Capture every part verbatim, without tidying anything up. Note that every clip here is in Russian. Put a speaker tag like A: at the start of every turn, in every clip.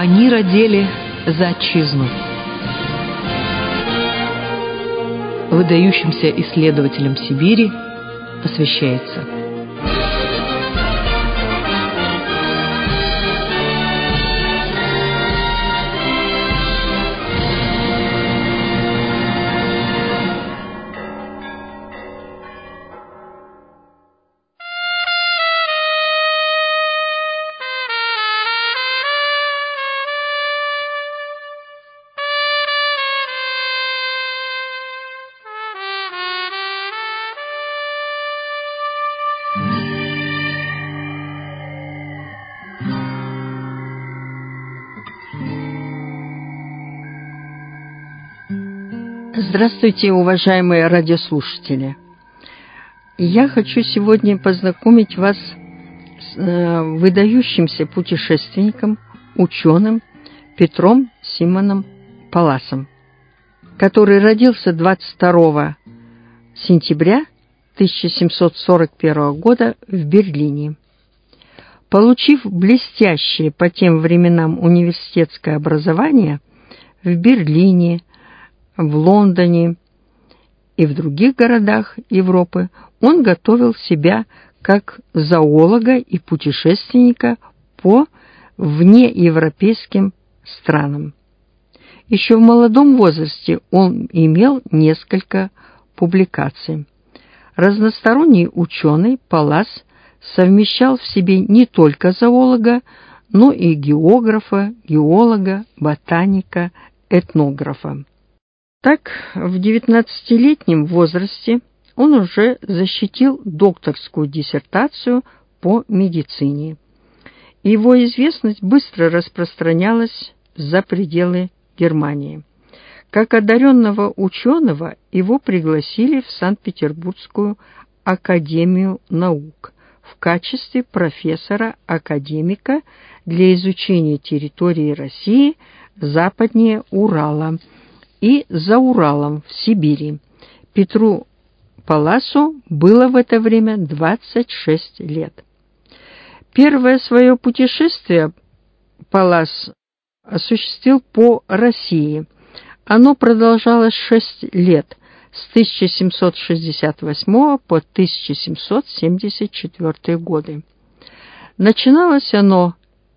A: Они родили за отчизну. Выдающимся исследователям Сибири посвящается.
B: Здравствуйте, уважаемые радиослушатели! Я хочу сегодня познакомить вас с э, выдающимся путешественником, ученым Петром Симоном Палласом, который родился двадцать второго сентября тысяча семьсот сорок первого года в Берлине. Получив блестящее по тем временам университетское образование в Берлине, в Лондоне и в других городах Европы, он готовил себя как зоолога и путешественника по внеевропейским странам. Еще в молодом возрасте он имел несколько публикаций. Разносторонний ученый Паллас совмещал в себе не только зоолога, но и географа, геолога, ботаника, этнографа. Так, в девятнадцатилетнем возрасте он уже защитил докторскую диссертацию по медицине. Его известность быстро распространялась за пределы Германии. Как одаренного ученого его пригласили в Санкт-Петербургскую академию наук в качестве профессора-академика для изучения территории России западнее Урала и за Уралом в Сибири. Петру Палласу было в это время двадцать шесть лет. Первое свое путешествие Паллас осуществил по России. Оно продолжалось шесть лет, с тысяча семьсот шестьдесят восьмого по тысяча семьсот семьдесят четвёртый годы. Начиналось оно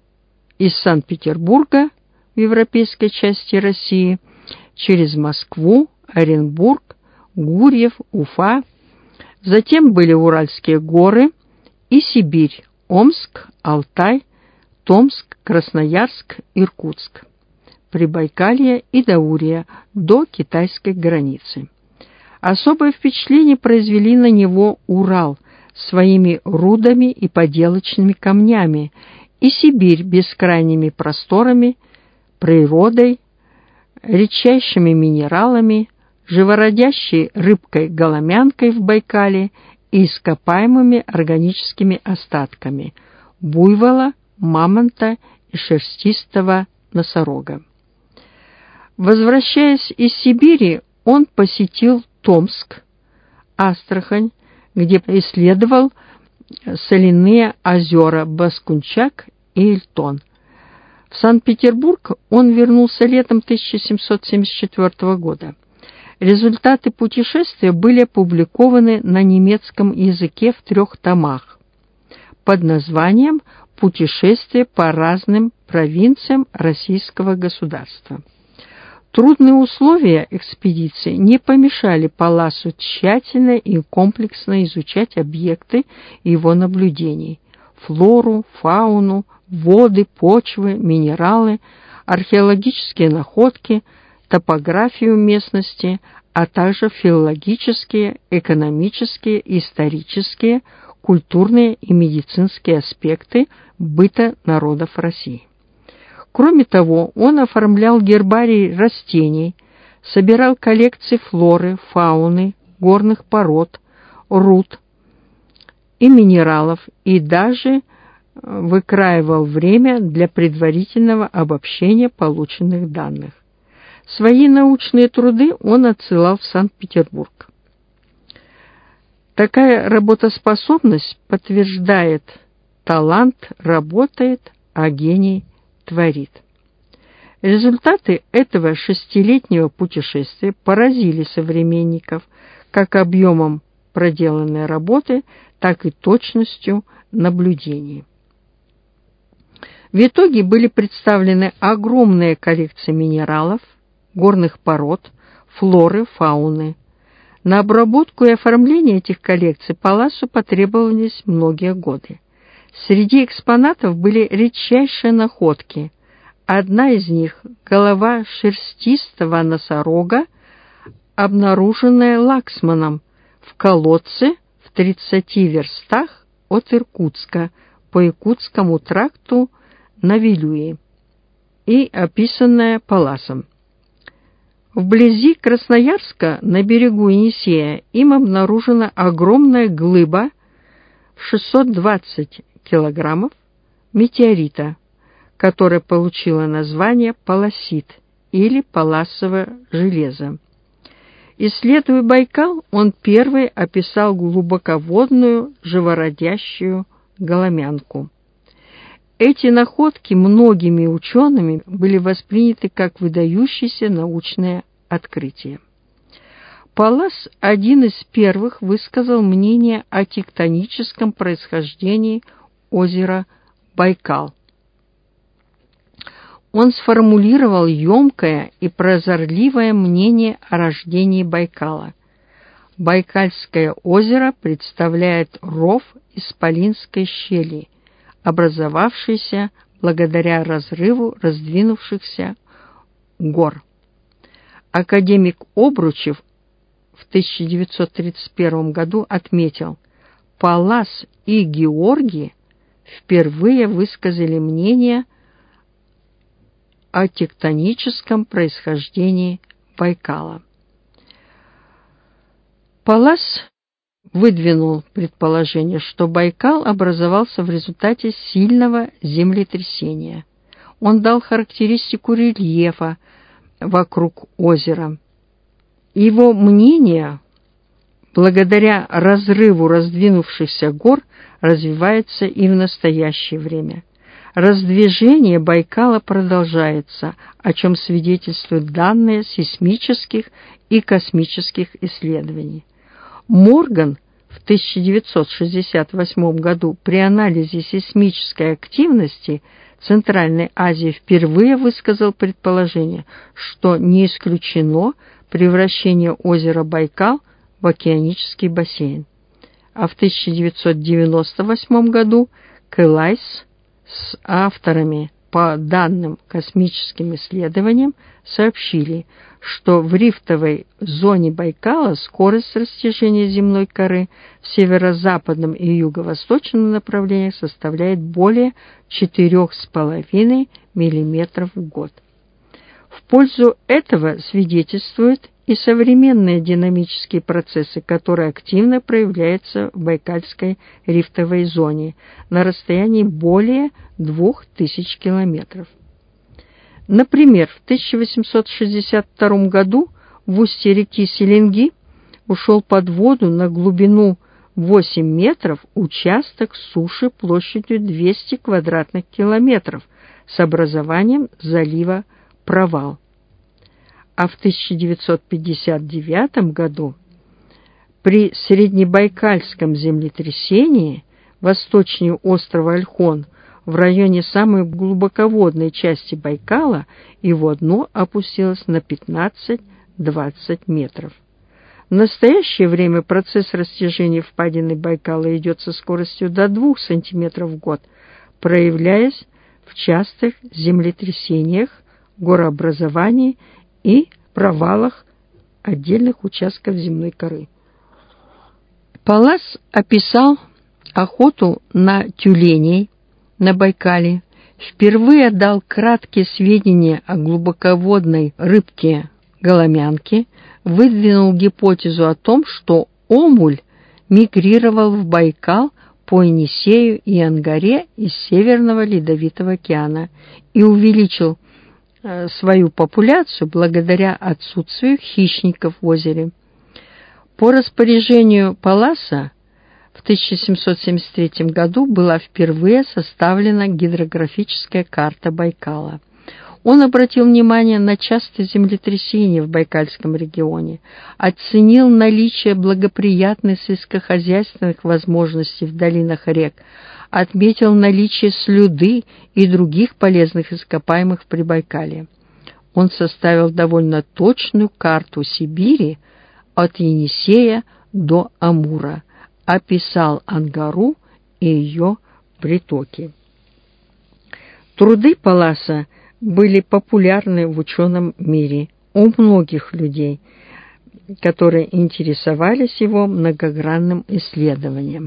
B: из Санкт-Петербурга в европейской части России, через Москву, Оренбург, Гурьев, Уфа. Затем были Уральские горы и Сибирь, Омск, Алтай, Томск, Красноярск, Иркутск, Прибайкалье и Даурия до китайской границы. Особое впечатление произвели на него Урал своими рудами и поделочными камнями и Сибирь бескрайними просторами, природой, редчайшими минералами, живородящей рыбкой-голомянкой в Байкале и ископаемыми органическими остатками буйвола, мамонта и шерстистого носорога. Возвращаясь из Сибири, он посетил Томск, Астрахань, где исследовал соляные озера Баскунчак и Эльтон. В Санкт-Петербург он вернулся летом тысяча семьсот семьдесят четвёртого года. Результаты путешествия были опубликованы на немецком языке в трех томах под названием «Путешествие по разным провинциям российского государства». Трудные условия экспедиции не помешали Палласу тщательно и комплексно изучать объекты его наблюдений – флору, фауну, воды, почвы, минералы, археологические находки, топографию местности, а также филологические, экономические, исторические, культурные и медицинские аспекты быта народов России. Кроме того, он оформлял гербарий растений, собирал коллекции флоры, фауны, горных пород, руд и минералов и даже выкраивал время для предварительного обобщения полученных данных. Свои научные труды он отсылал в Санкт-Петербург. Такая работоспособность подтверждает: талант работает, а гений творит. Результаты этого шестилетнего путешествия поразили современников как объемом проделанной работы, так и точностью наблюдений. В итоге были представлены огромные коллекции минералов, горных пород, флоры, фауны. На обработку и оформление этих коллекций Палласу потребовались многие годы. Среди экспонатов были редчайшие находки. Одна из них — голова шерстистого носорога, обнаруженная Лаксманом в колодце в тридцати верстах от Иркутска по Якутскому тракту на Вилюе и описанная Палласом. Вблизи Красноярска на берегу Енисея им обнаружена огромная глыба в шестьсот двадцать килограммов метеорита, которая получила название палласит или палласовое железо. Исследуя Байкал, он первый описал глубоководную живородящую голомянку. Эти находки многими учеными были восприняты как выдающееся научное открытие. Паллас один из первых высказал мнение о тектоническом происхождении озера Байкал. Он сформулировал емкое и прозорливое мнение о рождении Байкала. Байкальское озеро представляет ров исполинской щели, образовавшийся благодаря разрыву раздвинувшихся гор. Академик Обручев в тысяча девятьсот тридцать первом году отметил: Паллас и Георгий впервые высказали мнение о тектоническом происхождении Байкала. Паллас выдвинул предположение, что Байкал образовался в результате сильного землетрясения. Он дал характеристику рельефа вокруг озера. Его мнение, благодаря разрыву раздвинувшихся гор, развивается и в настоящее время. Раздвижение Байкала продолжается, о чем свидетельствуют данные сейсмических и космических исследований. Морган в тысяча девятьсот шестьдесят восьмом году при анализе сейсмической активности Центральной Азии впервые высказал предположение, что не исключено превращение озера Байкал в океанический бассейн. А в тысяча девятьсот девяносто восьмом году Кэлайс с авторами по данным космическим исследованиям сообщили, что в рифтовой зоне Байкала скорость растяжения земной коры в северо-западном и юго-восточном направлениях составляет более четырёх с половиной миллиметров в год. В пользу этого свидетельствуют и современные динамические процессы, которые активно проявляются в Байкальской рифтовой зоне на расстоянии более двух тысяч километров. Например, в тысяча восемьсот шестьдесят втором году в устье реки Селенги ушел под воду на глубину восемь метров участок суши площадью двести квадратных километров с образованием залива Провал. А в тысяча девятьсот пятьдесят девятом году при среднебайкальском землетрясении восточнее острова Ольхон в районе самой глубоководной части Байкала его дно опустилось на пятнадцать-двадцать метров. В настоящее время процесс растяжения впадины Байкала идет со скоростью до двух сантиметров в год, проявляясь в частых землетрясениях, горообразовании и провалах отдельных участков земной коры. Паллас описал охоту на тюленей на Байкале, впервые дал краткие сведения о глубоководной рыбке-голомянке, выдвинул гипотезу о том, что омуль мигрировал в Байкал по Енисею и Ангаре из Северного Ледовитого океана и увеличил э, свою популяцию благодаря отсутствию хищников в озере. По распоряжению Палласа в тысяча семьсот семьдесят третьем году была впервые составлена гидрографическая карта Байкала. Он обратил внимание на частые землетрясения в Байкальском регионе, оценил наличие благоприятных сельскохозяйственных возможностей в долинах рек, отметил наличие слюды и других полезных ископаемых в Прибайкалье. Он составил довольно точную карту Сибири от Енисея до Амура, описал Ангару и ее притоки. Труды Палласа были популярны в ученом мире у многих людей, которые интересовались его многогранным исследованием.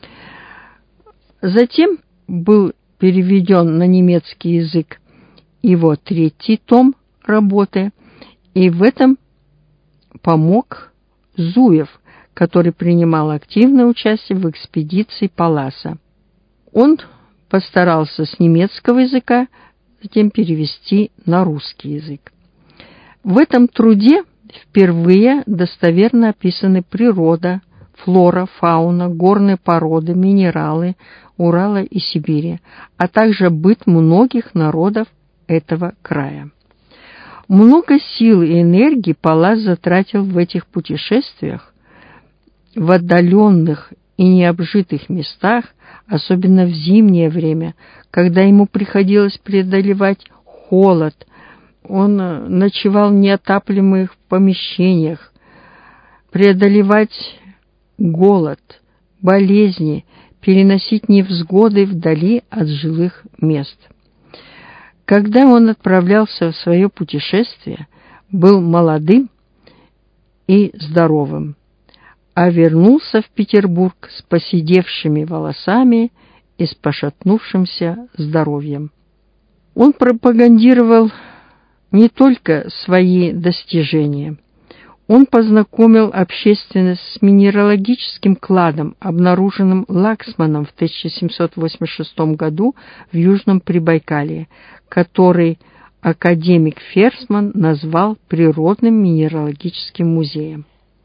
B: Затем был переведен на немецкий язык его третий том работы, и в этом помог Зуев, который принимал активное участие в экспедиции Палласа. Он постарался с немецкого языка затем перевести на русский язык. В этом труде впервые достоверно описаны природа, флора, фауна, горные породы, минералы Урала и Сибири, а также быт многих народов этого края. Много сил и энергии Паллас затратил в этих путешествиях в отдаленных и необжитых местах, особенно в зимнее время, когда ему приходилось преодолевать холод. Он ночевал в неотапливаемых помещениях, преодолевать голод, болезни, переносить невзгоды вдали от жилых мест. Когда он отправлялся в свое путешествие, был молодым и здоровым, а вернулся в Петербург с поседевшими волосами и с пошатнувшимся здоровьем. Он пропагандировал не только свои достижения. Он познакомил общественность с минералогическим кладом, обнаруженным Лаксманом в тысяча семьсот восемьдесят шестом году в Южном Прибайкалье, который академик Ферсман назвал Природным минералогическим музеем.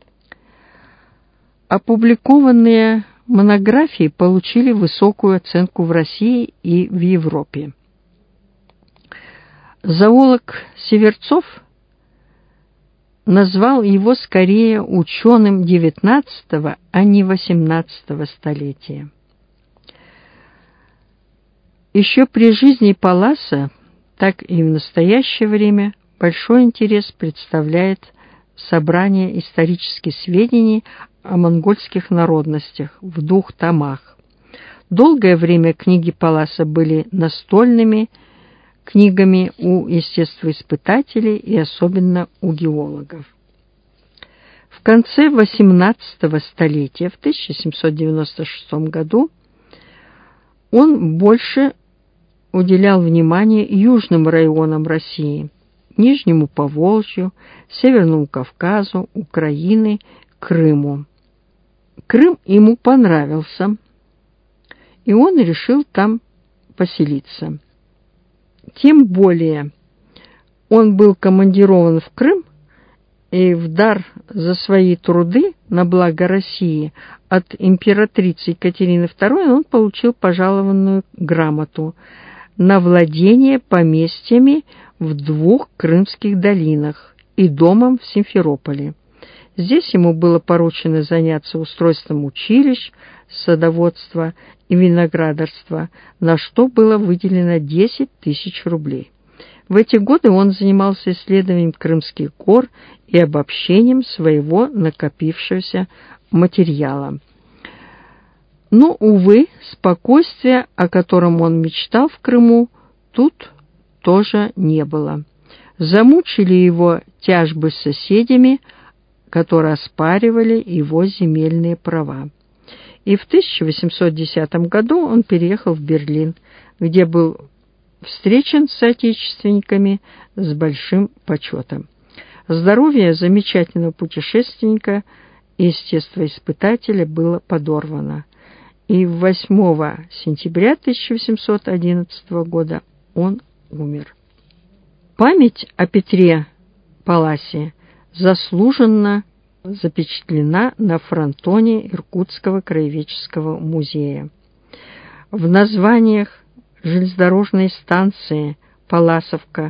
B: Опубликованные монографии получили высокую оценку в России и в Европе. Зоолог Северцов назвал его скорее ученым девятнадцатого, а не восемнадцатого столетия. Еще при жизни Палласа, так и в настоящее время большой интерес представляет собрание исторических сведений о монгольских народностях в двух томах. Долгое время книги Палласа были настольными книгами у естествоиспытателей и особенно у геологов. В конце восемнадцатого столетия, в тысяча семьсот девяносто шестом году, он больше уделял внимание южным районам России, Нижнему Поволжью, Северному Кавказу, Украине, Крыму. Крым ему понравился, и он решил там поселиться. Тем более он был командирован в Крым, и в дар за свои труды на благо России от императрицы Екатерины второй он получил пожалованную грамоту на владение поместьями в двух крымских долинах и домом в Симферополе. Здесь ему было поручено заняться устройством училищ, садоводства и виноградарства, на что было выделено десять тысяч рублей. В эти годы он занимался исследованием крымских гор и обобщением своего накопившегося материала. Но, увы, спокойствия, о котором он мечтал в Крыму, тут тоже не было. Замучили его тяжбы с соседями, которые оспаривали его земельные права. И в тысяча восемьсот десятом году он переехал в Берлин, где был встречен с соотечественниками с большим почетом. Здоровье замечательного путешественника и естествоиспытателя было подорвано, и восьмого сентября тысяча восемьсот одиннадцатого года он умер. Память о Петре Палласе заслуженно запечатлена на фронтоне Иркутского краеведческого музея. В названиях железнодорожной станции Палласовка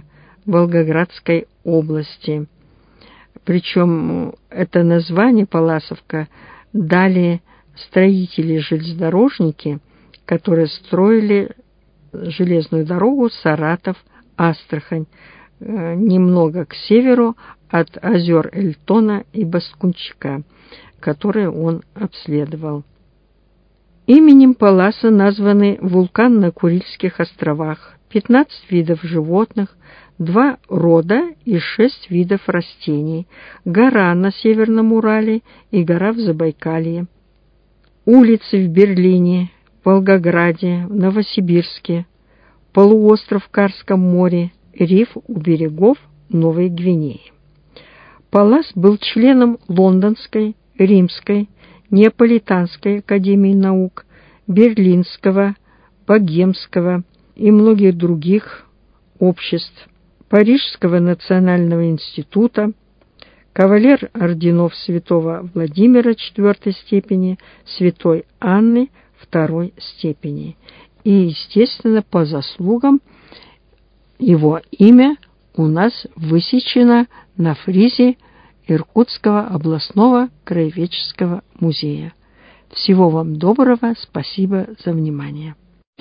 B: Волгоградской области. Причем это название Палласовка дали строители-железнодорожники, которые строили железную дорогу Саратов-Астрахань, немного к северу от озер Эльтона и Баскунчика, которые он обследовал. Именем Палласа названы вулкан на Курильских островах, пятнадцать видов животных, два рода и шесть видов растений, гора на Северном Урале и гора в Забайкалье, улицы в Берлине, Волгограде, Новосибирске, полуостров в Карском море, риф у берегов Новой Гвинеи. Паллас был членом Лондонской, Римской, Неаполитанской академии наук, Берлинского, Богемского и многих других обществ, Парижского национального института, кавалер орденов святого Владимира четвертой степени, святой Анны второй степени. И, естественно, по заслугам его имя у нас высечено на фризе Иркутского областного краеведческого музея. Всего вам доброго, спасибо за внимание.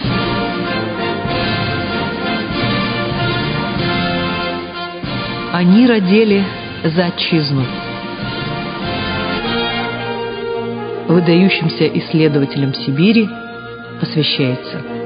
A: Они родили за отчизну. Выдающимся исследователям Сибири посвящается.